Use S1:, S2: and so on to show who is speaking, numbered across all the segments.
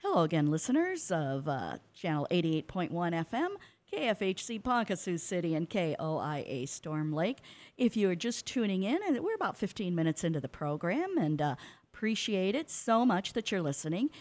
S1: Hello again, listeners of Channel 88.1 FM, KFHC Ponca Sioux City, and KOIA Storm Lake. If you are just tuning in, and we're about 15 minutes into the program, and appreciate it so much that you're listening.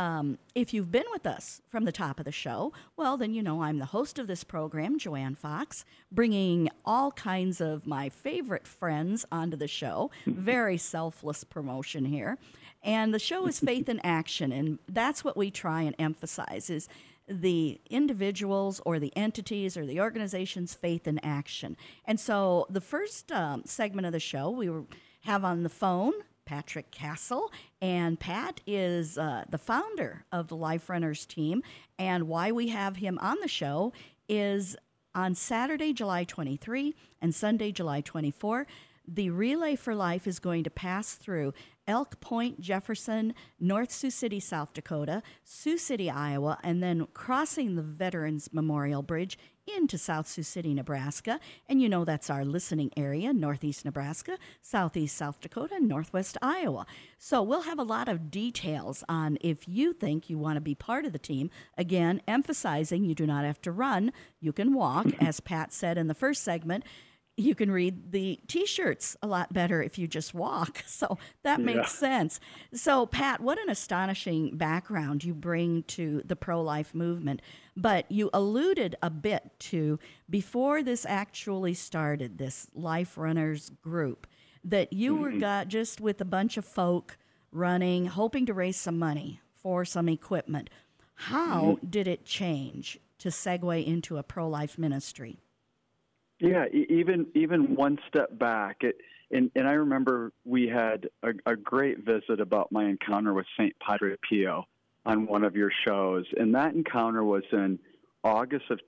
S1: If you've been with us from the top of the show, well, then you know I'm the host of this program, Joanne Fox, bringing all kinds of my favorite friends onto the show. Very selfless promotion here. And the show is Faith in Action, and that's what we try and emphasize is the individuals or the entities or the organization's faith in action. And so the first segment of the show, have on the phone Patrick Castle, and Pat is the founder of the Life Runners team, and why we have him on the show is on Saturday, July 23 and Sunday, July 24, the Relay for Life is going to pass through Elk Point, Jefferson, North Sioux City, South Dakota, Sioux City, Iowa, and then crossing the Veterans Memorial Bridge into South Sioux City, Nebraska. And you know that's our listening area, northeast Nebraska, southeast South Dakota, and northwest Iowa. So we'll have a lot of details on if you think you want to be part of the team. Again, emphasizing you do not have to run. You can walk, as Pat said in the first segment. You can read the T-shirts a lot better if you just walk. So that makes sense. So, Pat, what an astonishing background you bring to the pro-life movement. But you alluded a bit to, before this actually started, this Life Runners group, that you were just with a bunch of folk running, hoping to raise some money for some equipment. How did it change to segue into a pro-life ministry?
S2: Yeah, even one step back, and I remember we had a great visit about my encounter with St. Padre Pio on one of your shows, and that encounter was in August of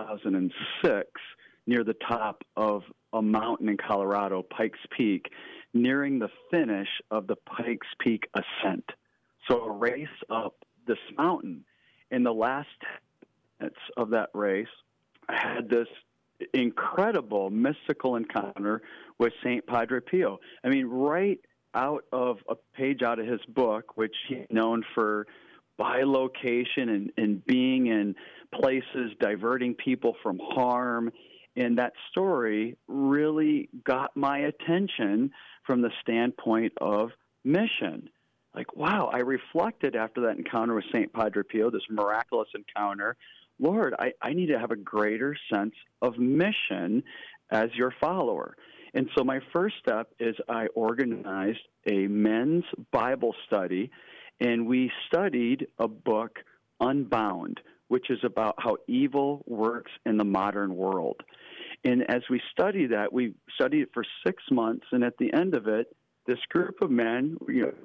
S2: 2006 near the top of a mountain in Colorado, Pikes Peak, nearing the finish of the Pikes Peak ascent. So a race up this mountain. In the last 10 minutes of that race, I had this incredible mystical encounter with St. Padre Pio. I mean, right out of a page out of his book, which he's known for bilocation and being in places diverting people from harm. And that story really got my attention from the standpoint of mission. Like, wow, I reflected after that encounter with St. Padre Pio, this miraculous encounter, Lord, I need to have a greater sense of mission as your follower. And so my first step is I organized a men's Bible study, and we studied a book, Unbound, which is about how evil works in the modern world. And as we studied that, we studied it for 6 months, and at the end of it, this group of men,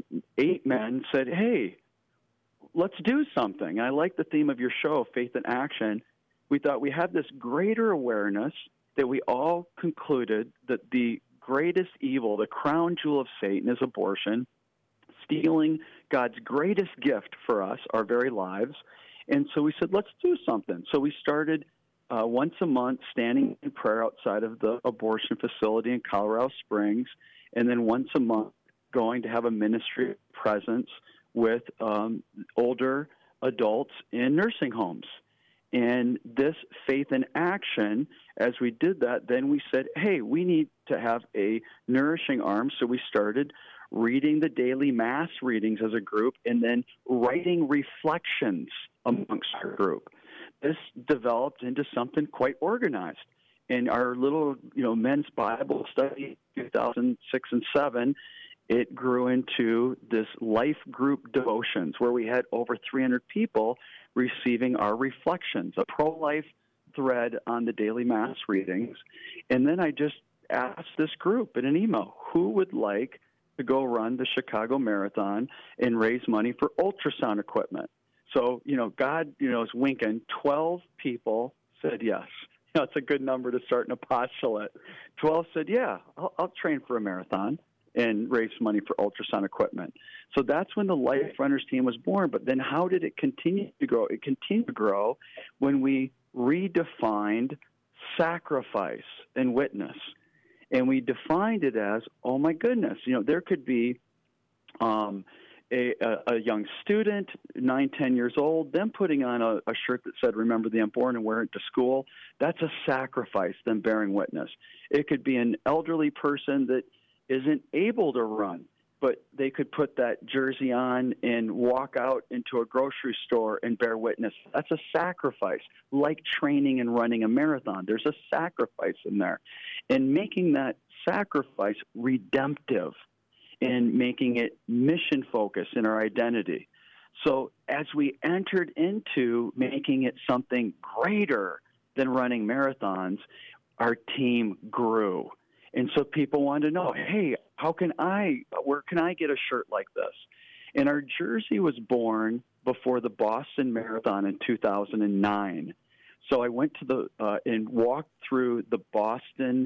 S2: 8 men, said, hey, let's do something. I like the theme of your show, Faith in Action. We thought we had this greater awareness that we all concluded that the greatest evil, the crown jewel of Satan, is abortion, stealing God's greatest gift for us, our very lives. And so we said, let's do something. So we started once a month standing in prayer outside of the abortion facility in Colorado Springs, and then once a month going to have a ministry presence with older adults in nursing homes. And this Faith in Action, as we did that, then we said, hey, we need to have a nourishing arm. So we started reading the daily Mass readings as a group and then writing reflections amongst our group. This developed into something quite organized. In our little, men's Bible study, 2006 and 2007, it grew into this life group devotions where we had over 300 people receiving our reflections, a pro-life thread on the daily Mass readings. And then I just asked this group in an email, who would like to go run the Chicago Marathon and raise money for ultrasound equipment? So, God, is winking. 12 people said yes. It's a good number to start an apostolate. 12 said, yeah, I'll train for a marathon and raise money for ultrasound equipment. So that's when the Life Runners team was born. But then how did it continue to grow? It continued to grow when we redefined sacrifice and witness. And we defined it as, oh, my goodness, there could be a young student, 9, 10 years old, them putting on a shirt that said, "Remember the Unborn," and wear it to school, that's a sacrifice, them bearing witness. It could be an elderly person that isn't able to run, but they could put that jersey on and walk out into a grocery store and bear witness. That's a sacrifice, like training and running a marathon. There's a sacrifice in there. And making that sacrifice redemptive and making it mission-focused in our identity. So as we entered into making it something greater than running marathons, our team grew. And so people wanted to know, hey, where can I get a shirt like this? And our jersey was born before the Boston Marathon in 2009. So I went to and walked through the Boston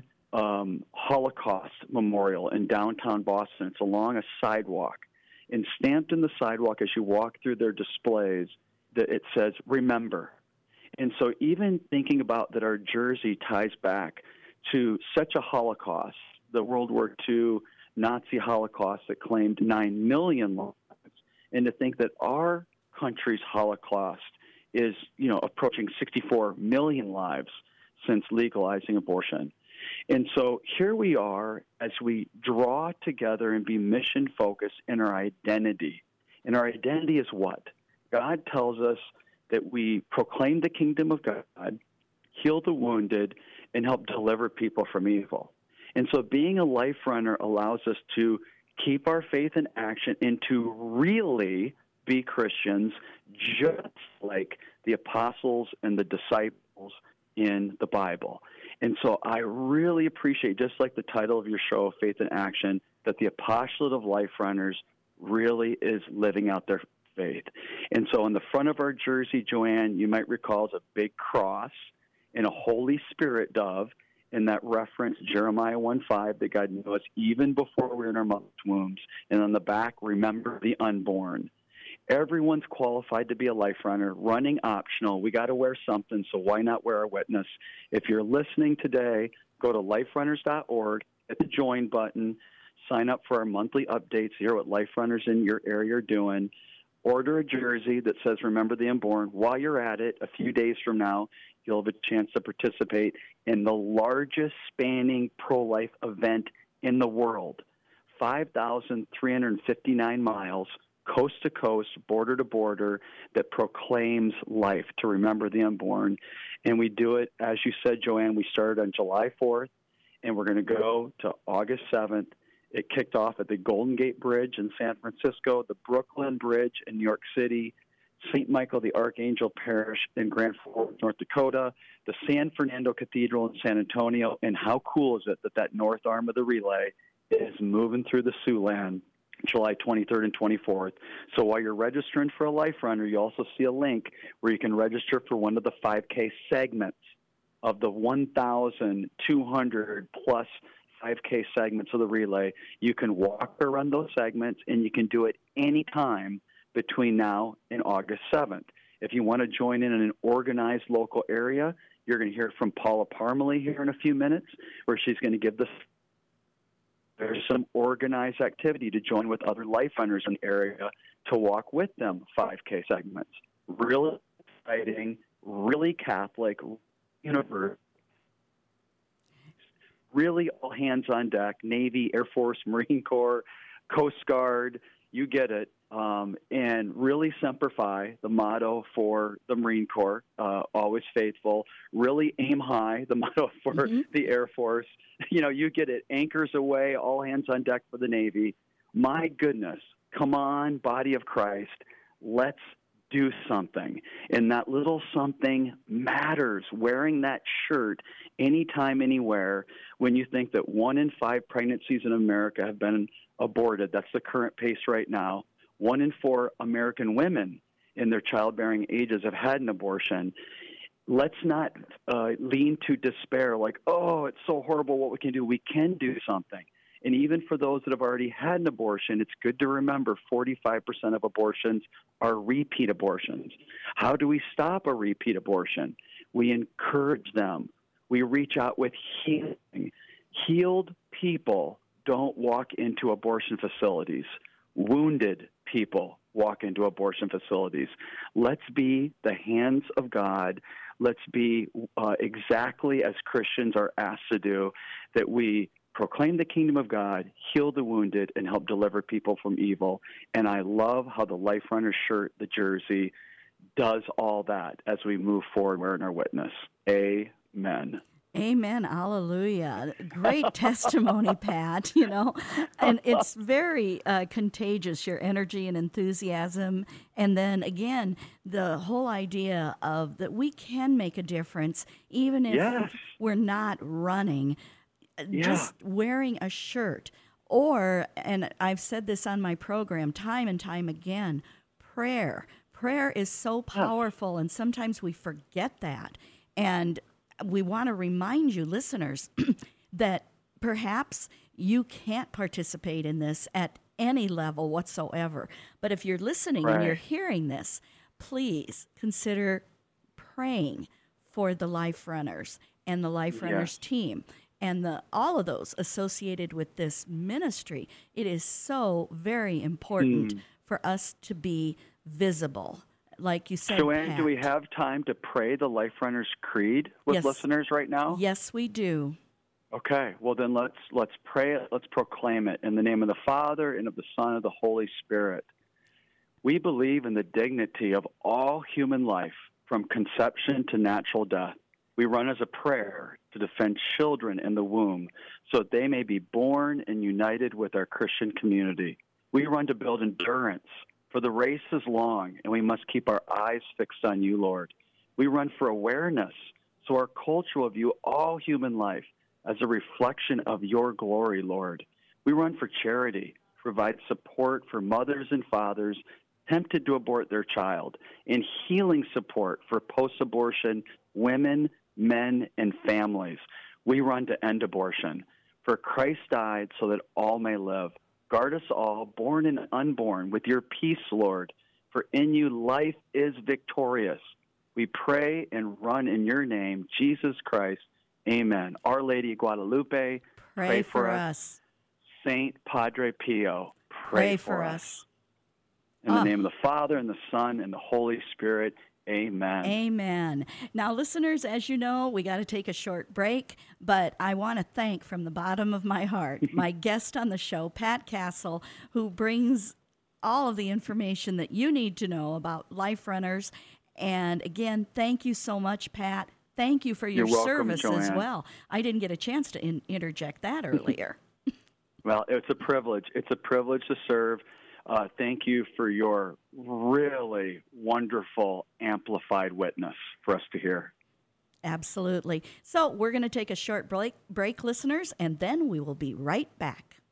S2: Holocaust Memorial in downtown Boston. It's along a sidewalk. And stamped in the sidewalk as you walk through their displays, that it says, "Remember." And so even thinking about that our jersey ties back to such a Holocaust, the World War II Nazi Holocaust that claimed 9 million lives, and to think that our country's Holocaust is, approaching 64 million lives since legalizing abortion. And so here we are as we draw together and be mission-focused in our identity. And our identity is what? God tells us that we proclaim the kingdom of God, heal the wounded, and help deliver people from evil. And so being a life runner allows us to keep our faith in action and to really be Christians, just like the apostles and the disciples in the Bible. And so I really appreciate, just like the title of your show, Faith in Action, that the apostolate of life runners really is living out their faith. And so on the front of our jersey, Joanne, you might recall, is a big cross and a Holy Spirit dove, and that reference Jeremiah 1:5, that God knew us even before we were in our mother's wombs. And on the back, remember the unborn. Everyone's qualified to be a life runner, running optional. We got to wear something, so why not wear our witness? If you're listening today, go to liferunners.org, hit the join button, sign up for our monthly updates, hear what life runners in your area are doing. Order a jersey that says, "Remember the Unborn." While you're at it, a few days from now, you'll have a chance to participate in the largest spanning pro-life event in the world, 5,359 miles, coast to coast, border to border, that proclaims life, to remember the unborn. And we do it, as you said, Joanne, we started on July 4th, and we're going to go to August 7th. It kicked off at the Golden Gate Bridge in San Francisco, the Brooklyn Bridge in New York City, St. Michael the Archangel Parish in Grand Forks, North Dakota, the San Fernando Cathedral in San Antonio. And how cool is it that that north arm of the relay is moving through the Siouxland July 23rd and 24th. So while you're registering for a Life Runner, you also see a link where you can register for one of the 5K segments of the 1,200 plus 5K segments of the relay. You can walk or run those segments, and you can do it anytime between now and August 7th. If you want to join in an organized local area, you're going to hear from Paula Parmalee here in a few minutes, where she's going to give this. There's some organized activity to join with other life runners in the area to walk with them 5K segments. Really exciting, really Catholic, universe. Really all hands on deck, Navy, Air Force, Marine Corps, Coast Guard, you get it. And really Semper Fi, the motto for the Marine Corps, always faithful. Really aim high, the motto for the Air Force. You get it. Anchors away, all hands on deck for the Navy. My goodness, come on, body of Christ, let's do something. And that little something matters. Wearing that shirt anytime, anywhere, when you think that 1 in 5 pregnancies in America have been aborted. That's the current pace right now. 1 in 4 American women in their childbearing ages have had an abortion. Let's not lean to despair like, oh, it's so horrible what we can do. We can do something. And even for those that have already had an abortion, it's good to remember 45% of abortions are repeat abortions. How do we stop a repeat abortion? We encourage them. We reach out with healing. Healed people don't walk into abortion facilities. Wounded people walk into abortion facilities. Let's be the hands of God. Let's be exactly as Christians are asked to do, that we proclaim the kingdom of God, heal the wounded, and help deliver people from evil. And I love how the Life Runner shirt, the jersey, does all that as we move forward wearing our witness. Amen.
S1: Amen. Hallelujah. Great testimony, Pat, and it's very contagious, your energy and enthusiasm. And then again, the whole idea of that we can make a difference even if
S2: Yes.
S1: we're not running,
S2: Yeah.
S1: just wearing a shirt. Or, and I've said this on my program time and time again, prayer. Prayer is so powerful, and sometimes we forget that. And we want to remind you, listeners, that perhaps you can't participate in this at any level whatsoever. But if you're listening and you're hearing this, please consider praying for the Life Runners and the Life Runners team and all of those associated with this ministry. It is so very important for us to be visible. Like you said,
S2: Joanne,
S1: Pat.
S2: do we have time to pray the Life Runners Creed with listeners right now?
S1: Yes, we do.
S2: Okay, well then let's pray it. Let's proclaim it in the name of the Father and of the Son and of the Holy Spirit. We believe in the dignity of all human life from conception to natural death. We run as a prayer to defend children in the womb so that they may be born and united with our Christian community. We run to build endurance, for the race is long, and we must keep our eyes fixed on you, Lord. We run for awareness, so our culture will view all human life as a reflection of your glory, Lord. We run for charity, provide support for mothers and fathers tempted to abort their child, and healing support for post-abortion women, men, and families. We run to end abortion, for Christ died so that all may live. Guard us all, born and unborn, with your peace, Lord, for in you life is victorious. We pray and run in your name, Jesus Christ. Amen. Our Lady of Guadalupe,
S1: pray for us.
S2: Saint Padre Pio, pray for us. In the name of the Father, and the Son, and the Holy Spirit, amen.
S1: Amen. Now, listeners, as you know, we got to take a short break, but I want to thank from the bottom of my heart my guest on the show, Pat Castle, who brings all of the information that you need to know about Life Runners. And again, thank you so much, Pat. Thank you for your service as well. I didn't get a chance to interject that earlier.
S2: Well, it's a privilege. It's a privilege to serve. Thank you for your really wonderful amplified witness for us to hear.
S1: Absolutely. So we're going to take a short break, listeners, and then we will be right back.